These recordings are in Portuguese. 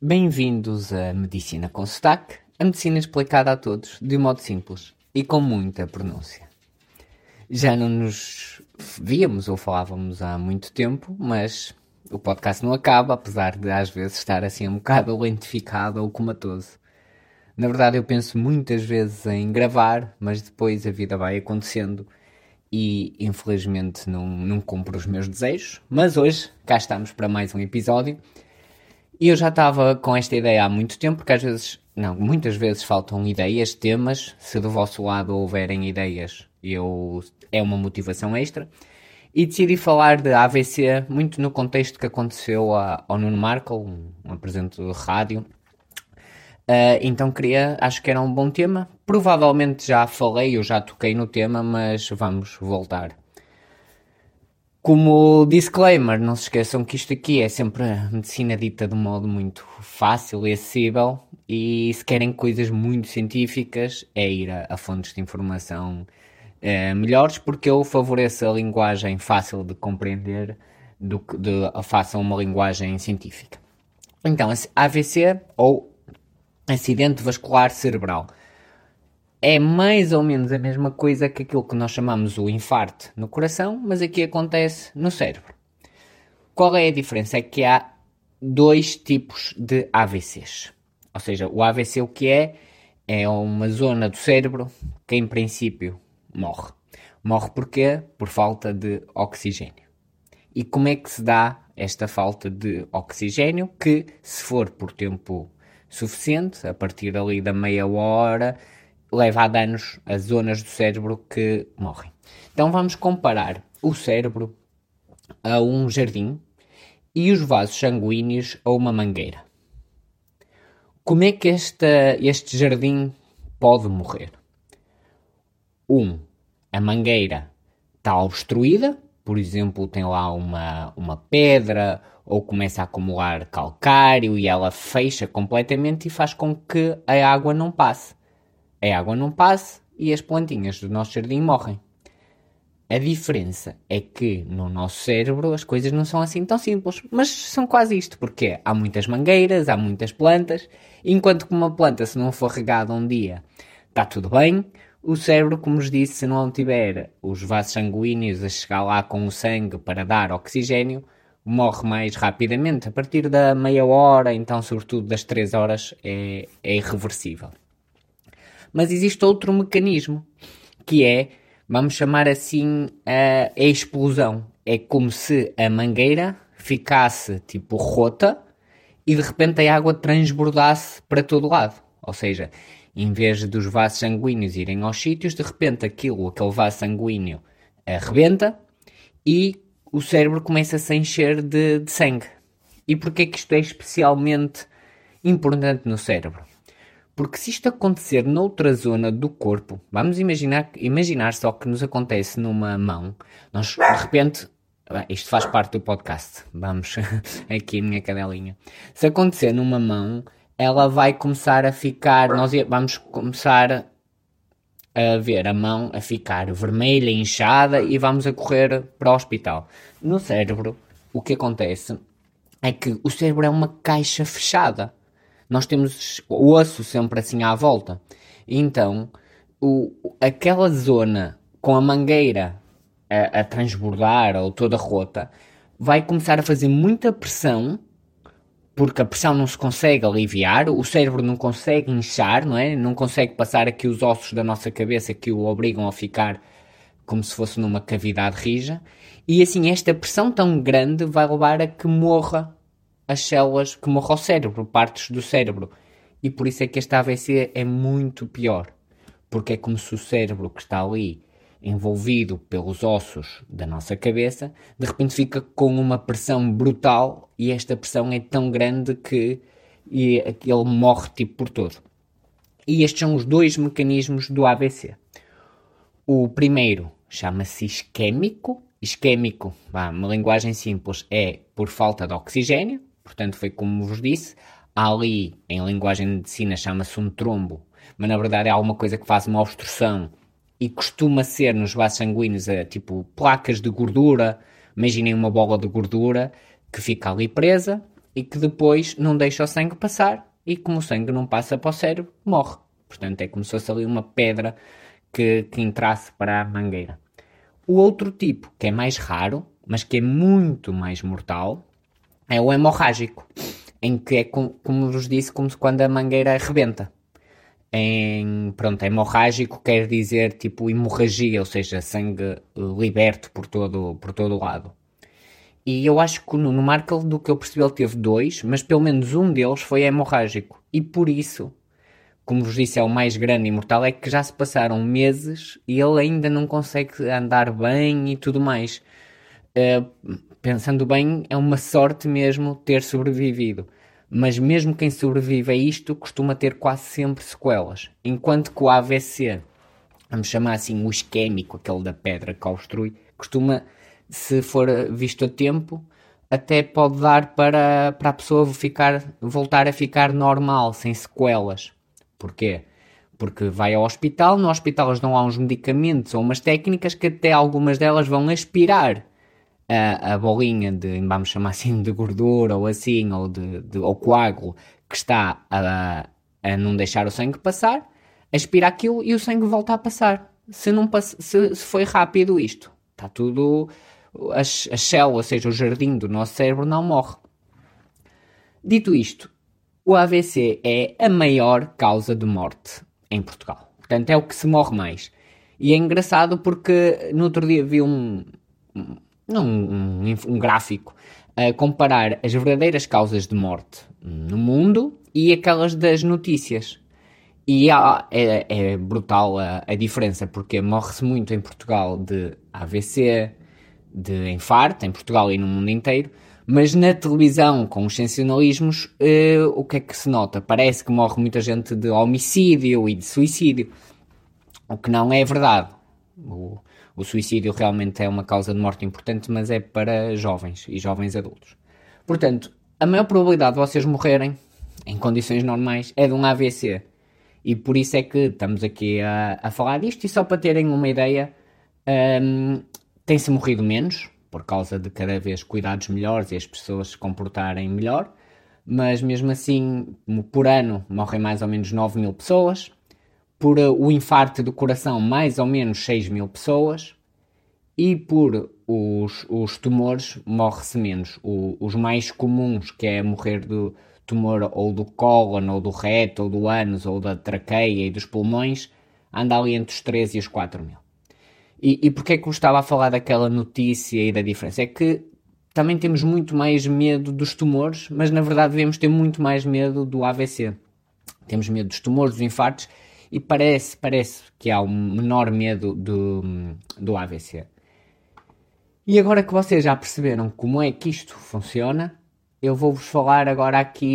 Bem-vindos à Medicina com Sotaque, a medicina explicada a todos de um modo simples e com muita pronúncia. Já não nos víamos ou falávamos há muito tempo, mas o podcast não acaba, apesar de às vezes estar assim um bocado lentificado ou comatoso. Na verdade eu penso muitas vezes em gravar, mas depois a vida vai acontecendo e infelizmente não cumpro os meus desejos. Mas hoje cá estamos para mais um episódio. E eu já estava com esta ideia há muito tempo, porque muitas vezes faltam ideias, temas. Se do vosso lado houverem ideias, é uma motivação extra. E decidi falar de AVC muito no contexto que aconteceu ao Nuno Marco, um apresentador de rádio. Então acho que era um bom tema. Provavelmente já falei, eu já toquei no tema, mas vamos voltar. Como disclaimer, não se esqueçam que isto aqui é sempre a medicina dita de um modo muito fácil e acessível, e se querem coisas muito científicas é ir a fontes de informação melhores, porque eu favoreço a linguagem fácil de compreender façam uma linguagem científica. Então, AVC ou acidente vascular cerebral é mais ou menos a mesma coisa que aquilo que nós chamamos o infarto no coração, mas aqui acontece no cérebro. Qual é a diferença? É que há dois tipos de AVCs. Ou seja, o AVC o que é uma zona do cérebro que em princípio morre. Morre porquê? Por falta de oxigênio. E como é que se dá esta falta de oxigênio? Que se for por tempo suficiente, a partir ali da meia hora, leva a danos as zonas do cérebro que morrem. Então vamos comparar o cérebro a um jardim e os vasos sanguíneos a uma mangueira. Como é que este jardim pode morrer? A mangueira está obstruída, por exemplo, tem lá uma pedra ou começa a acumular calcário e ela fecha completamente e faz com que a água não passe. A água não passa e as plantinhas do nosso jardim morrem. A diferença é que no nosso cérebro as coisas não são assim tão simples, mas são quase isto, porque há muitas mangueiras, há muitas plantas, enquanto que uma planta, se não for regada um dia, está tudo bem. O cérebro, como vos disse, se não tiver os vasos sanguíneos a chegar lá com o sangue para dar oxigênio, morre mais rapidamente. A partir da meia hora, então sobretudo das 3 horas, é irreversível. Mas existe outro mecanismo, que vamos chamar assim, a explosão. É como se a mangueira ficasse tipo rota e de repente a água transbordasse para todo lado. Ou seja, em vez dos vasos sanguíneos irem aos sítios, de repente aquele vaso sanguíneo arrebenta e o cérebro começa a se encher de sangue. E porquê que isto é especialmente importante no cérebro? Porque se isto acontecer noutra zona do corpo, vamos imaginar só que nos acontece numa mão, nós de repente, isto faz parte do podcast, vamos, aqui a minha cadelinha, se acontecer numa mão, ela vai começar a ficar, vamos começar a ver a mão a ficar vermelha, inchada e vamos a correr para o hospital. No cérebro, o que acontece é que o cérebro é uma caixa fechada. Nós temos o osso sempre assim à volta. Então, aquela zona com a mangueira a transbordar ou toda rota, vai começar a fazer muita pressão, porque a pressão não se consegue aliviar, o cérebro não consegue inchar, não é? Não consegue passar aqui os ossos da nossa cabeça que o obrigam a ficar como se fosse numa cavidade rija. E assim, esta pressão tão grande vai levar a que morra as células, que morram o cérebro, partes do cérebro. E por isso é que este AVC é muito pior. Porque é como se o cérebro que está ali, envolvido pelos ossos da nossa cabeça, de repente fica com uma pressão brutal e esta pressão é tão grande que ele morre tipo por todo. E estes são os dois mecanismos do AVC. O primeiro chama-se isquémico. Isquémico, uma linguagem simples, é por falta de oxigênio. Portanto, foi como vos disse, ali, em linguagem de medicina, chama-se um trombo, mas na verdade é alguma coisa que faz uma obstrução e costuma ser nos vasos sanguíneos tipo placas de gordura. Imaginem uma bola de gordura que fica ali presa e que depois não deixa o sangue passar, e como o sangue não passa para o cérebro, morre. Portanto, é como se fosse ali uma pedra que entrasse para a mangueira. O outro tipo, que é mais raro, mas que é muito mais mortal, é o hemorrágico, em que é, como vos disse, como quando a mangueira arrebenta. Pronto, hemorrágico quer dizer tipo hemorragia, ou seja, sangue liberto por todo o lado. E eu acho que no Markle, do que eu percebi, ele teve dois, mas pelo menos um deles foi hemorrágico. E por isso, como vos disse, é o mais grande e mortal, é que já se passaram meses e ele ainda não consegue andar bem e tudo mais. Pensando bem, é uma sorte mesmo ter sobrevivido. Mas mesmo quem sobrevive a isto costuma ter quase sempre sequelas. Enquanto que o AVC, vamos chamar assim o isquémico, aquele da pedra que obstrui, costuma, se for visto a tempo, até pode dar para a pessoa voltar a ficar normal, sem sequelas. Porquê? Porque vai ao hospital, no hospital eles dão lá uns medicamentos ou umas técnicas que até algumas delas vão aspirar a bolinha de, vamos chamar assim, de gordura ou assim, ou coágulo que está a não deixar o sangue passar, aspira aquilo e o sangue volta a passar. Se foi rápido isto, está tudo, as células, ou seja, o jardim do nosso cérebro não morre. Dito isto, o AVC é a maior causa de morte em Portugal. Portanto, é o que se morre mais. E é engraçado porque no outro dia vi um gráfico a comparar as verdadeiras causas de morte no mundo e aquelas das notícias. E é brutal a diferença, porque morre-se muito em Portugal de AVC, de infarto, em Portugal e no mundo inteiro, mas na televisão, com os sensacionalismos, o que é que se nota? Parece que morre muita gente de homicídio e de suicídio, o que não é verdade. O suicídio realmente é uma causa de morte importante, mas é para jovens e jovens adultos. Portanto, a maior probabilidade de vocês morrerem em condições normais é de um AVC. E por isso é que estamos aqui a falar disto. E só para terem uma ideia, tem-se morrido menos, por causa de cada vez cuidados melhores e as pessoas se comportarem melhor. Mas mesmo assim, por ano, morrem mais ou menos 9.000 pessoas. Por o infarto do coração, mais ou menos 6.000 pessoas. E por os tumores, morre-se menos. Os mais comuns, que é morrer do tumor ou do cólon, ou do reto, ou do ânus, ou da traqueia e dos pulmões, anda ali entre os 3 e os 4.000. E porquê que eu estava a falar daquela notícia e da diferença? É que também temos muito mais medo dos tumores, mas na verdade devemos ter muito mais medo do AVC. Temos medo dos tumores, dos infartos, e parece que há um menor medo do AVC. E agora que vocês já perceberam como é que isto funciona, eu vou-vos falar agora aqui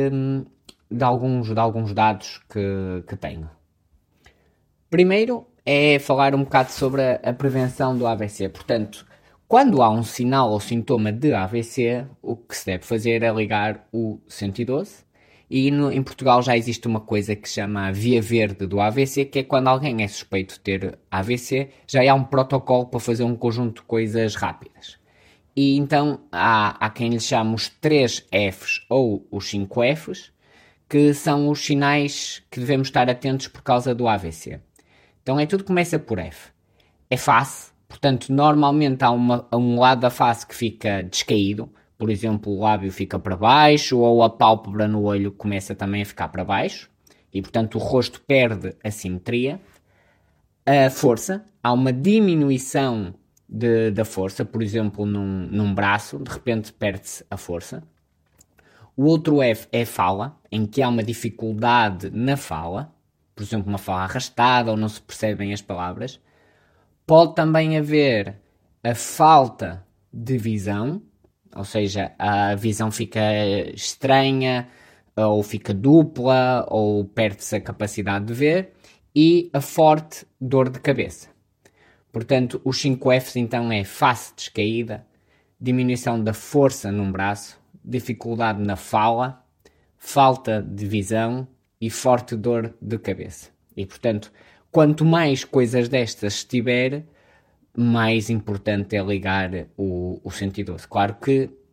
de alguns dados que tenho. Primeiro é falar um bocado sobre a prevenção do AVC. Portanto, quando há um sinal ou sintoma de AVC, o que se deve fazer é ligar o 112. E em Portugal já existe uma coisa que se chama a Via Verde do AVC, que é quando alguém é suspeito de ter AVC, já há um protocolo para fazer um conjunto de coisas rápidas. E então há quem lhe chama os 3 Fs ou os 5 Fs, que são os sinais que devemos estar atentos por causa do AVC. Então tudo começa por F. É face, portanto normalmente há um lado da face que fica descaído. Por exemplo, o lábio fica para baixo ou a pálpebra no olho começa também a ficar para baixo e, portanto, o rosto perde a simetria. A força, há uma diminuição da força, por exemplo, num braço, de repente perde-se a força. O outro F é fala, em que há uma dificuldade na fala, por exemplo, uma fala arrastada ou não se percebem as palavras. Pode também haver a falta de visão, ou seja, a visão fica estranha, ou fica dupla, ou perde-se a capacidade de ver, e a forte dor de cabeça. Portanto, os 5 Fs então é face descaída, diminuição da força num braço, dificuldade na fala, falta de visão e forte dor de cabeça. E, portanto, quanto mais coisas destas tiver, mais importante é ligar o 112. Claro que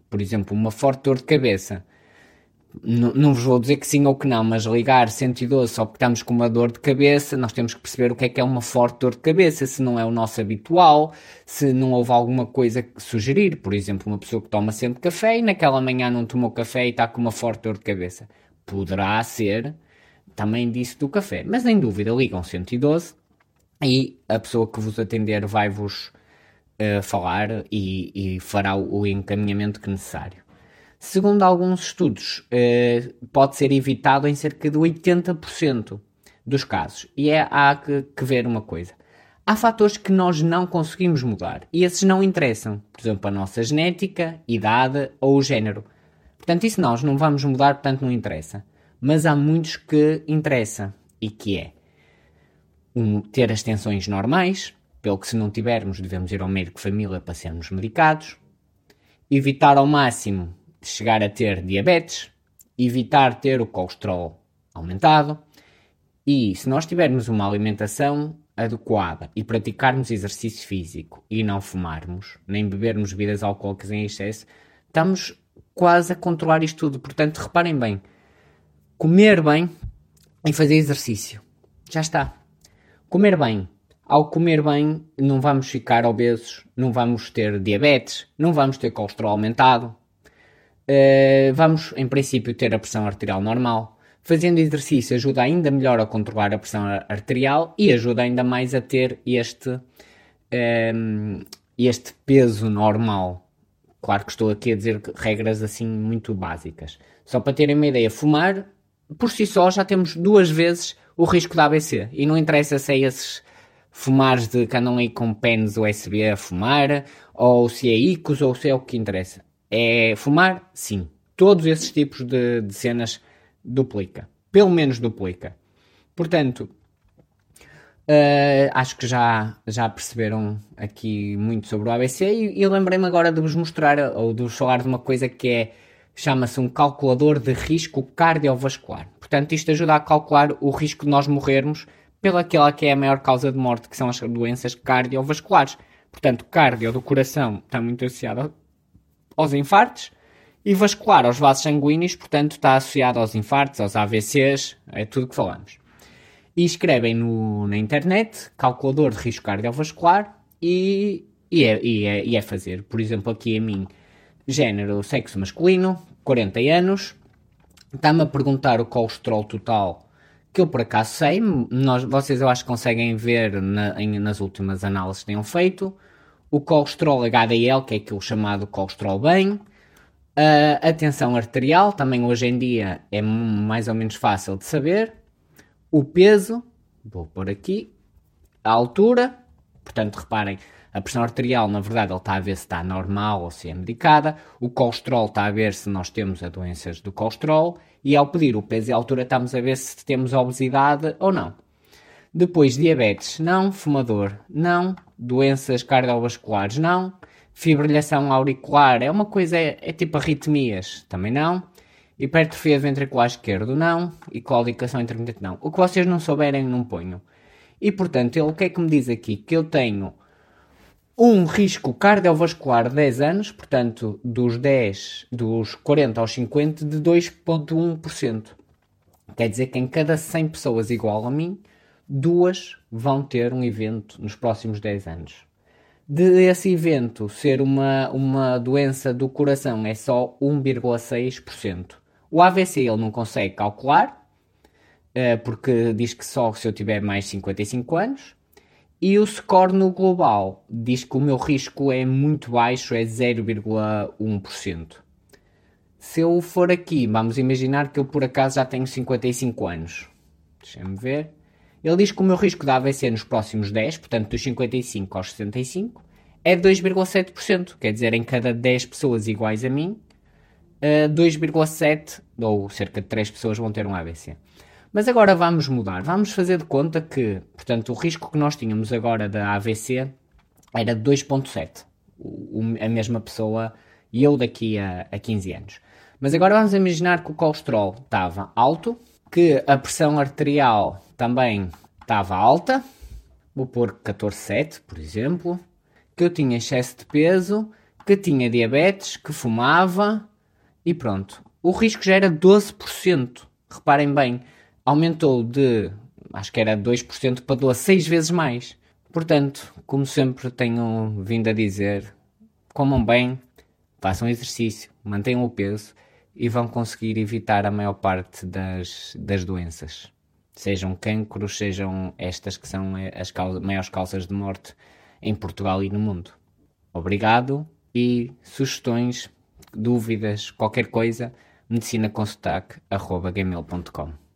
Por exemplo, uma forte dor de cabeça. Não vos vou dizer que sim ou que não, mas ligar 112 só porque estamos com uma dor de cabeça, nós temos que perceber o que é uma forte dor de cabeça, se não é o nosso habitual, se não houve alguma coisa que sugerir. Por exemplo, uma pessoa que toma sempre café e naquela manhã não tomou café e está com uma forte dor de cabeça. Poderá ser também disso do café. Mas em dúvida, ligam 112 e a pessoa que vos atender vai-vos falar e fará o encaminhamento que necessário. Segundo alguns estudos, pode ser evitado em cerca de 80% dos casos. E há que ver uma coisa. Há fatores que nós não conseguimos mudar e esses não interessam. Por exemplo, a nossa genética, idade ou o género. Portanto, isso nós não vamos mudar, portanto não interessa. Mas há muitos que interessa e que é ter as tensões normais, pelo que se não tivermos devemos ir ao médico de família para sermos medicados, evitar ao máximo chegar a ter diabetes, evitar ter o colesterol aumentado e se nós tivermos uma alimentação adequada e praticarmos exercício físico e não fumarmos, nem bebermos bebidas alcoólicas em excesso, estamos quase a controlar isto tudo. Portanto, reparem bem, comer bem e fazer exercício. Já está. Comer bem. Ao comer bem, não vamos ficar obesos, não vamos ter diabetes, não vamos ter colesterol aumentado. Vamos, em princípio, ter a pressão arterial normal. Fazendo exercício ajuda ainda melhor a controlar a pressão arterial e ajuda ainda mais a ter este peso normal. Claro que estou aqui a dizer regras assim muito básicas. Só para terem uma ideia, fumar, por si só, já temos 2 vezes o risco de AVC. E não interessa se é esses fumares de que andam aí com pens USB a fumar, ou se é ICOS, ou se é o que interessa. É fumar? Sim. Todos esses tipos de cenas duplica. Pelo menos duplica. Portanto, acho que já perceberam aqui muito sobre o AVC e lembrei-me agora de vos mostrar ou de vos falar de uma coisa que chama-se um calculador de risco cardiovascular. Portanto, isto ajuda a calcular o risco de nós morrermos pelaquela que é a maior causa de morte, que são as doenças cardiovasculares. Portanto, cardio do coração está muito associado aos infartos e vascular aos vasos sanguíneos, portanto está associado aos infartos, aos AVCs, é tudo que falamos. E escrevem na internet, calculador de risco cardiovascular e é fazer. Por exemplo, aqui a mim, género, sexo masculino, 40 anos, está-me a perguntar o colesterol total, que eu por acaso sei, vocês eu acho que conseguem ver nas últimas análises que tenham feito, o colesterol HDL, que é aquilo chamado colesterol bem, a tensão arterial, também hoje em dia é mais ou menos fácil de saber, o peso, vou pôr aqui, a altura, portanto reparem, a pressão arterial na verdade ele está a ver se está normal ou se é medicada, o colesterol está a ver se nós temos as doenças do colesterol e ao pedir o peso e a altura estamos a ver se temos obesidade ou não. Depois diabetes, não, fumador, não, doenças cardiovasculares, não, fibrilhação auricular, é uma coisa, é tipo arritmias, também não, hipertrofia ventricular esquerdo, não, e claudicação intermitente, não. O que vocês não souberem, não ponham. E portanto, ele o que é que me diz aqui? Que eu tenho um risco cardiovascular de 10 anos, portanto, dos 40 aos 50, de 2,1%. Quer dizer que em cada 100 pessoas igual a mim, 2 vão ter um evento nos próximos 10 anos. De esse evento ser uma doença do coração é só 1,6%. O AVC ele não consegue calcular, porque diz que só se eu tiver mais 55 anos. E o score no global diz que o meu risco é muito baixo, é 0,1%. Se eu for aqui, vamos imaginar que eu por acaso já tenho 55 anos. Deixem-me ver. Ele diz que o meu risco de AVC nos próximos 10, portanto dos 55 aos 65, é 2,7%. Quer dizer, em cada 10 pessoas iguais a mim, 2,7 ou cerca de 3 pessoas vão ter um AVC. Mas agora vamos mudar. Vamos fazer de conta que, portanto, o risco que nós tínhamos agora da AVC era de 2,7. A mesma pessoa e eu daqui a 15 anos. Mas agora vamos imaginar que o colesterol estava alto, que a pressão arterial também estava alta, vou pôr 14,7, por exemplo, que eu tinha excesso de peso, que tinha diabetes, que fumava e pronto. O risco já era 12%. Reparem bem, aumentou de, acho que era 2% para 6 vezes mais. Portanto, como sempre tenho vindo a dizer, comam bem, façam exercício, mantenham o peso e vão conseguir evitar a maior parte das doenças. Sejam cancros, sejam estas que são as maiores causas de morte em Portugal e no mundo. Obrigado e sugestões, dúvidas, qualquer coisa, medicinaconsotac@gmail.com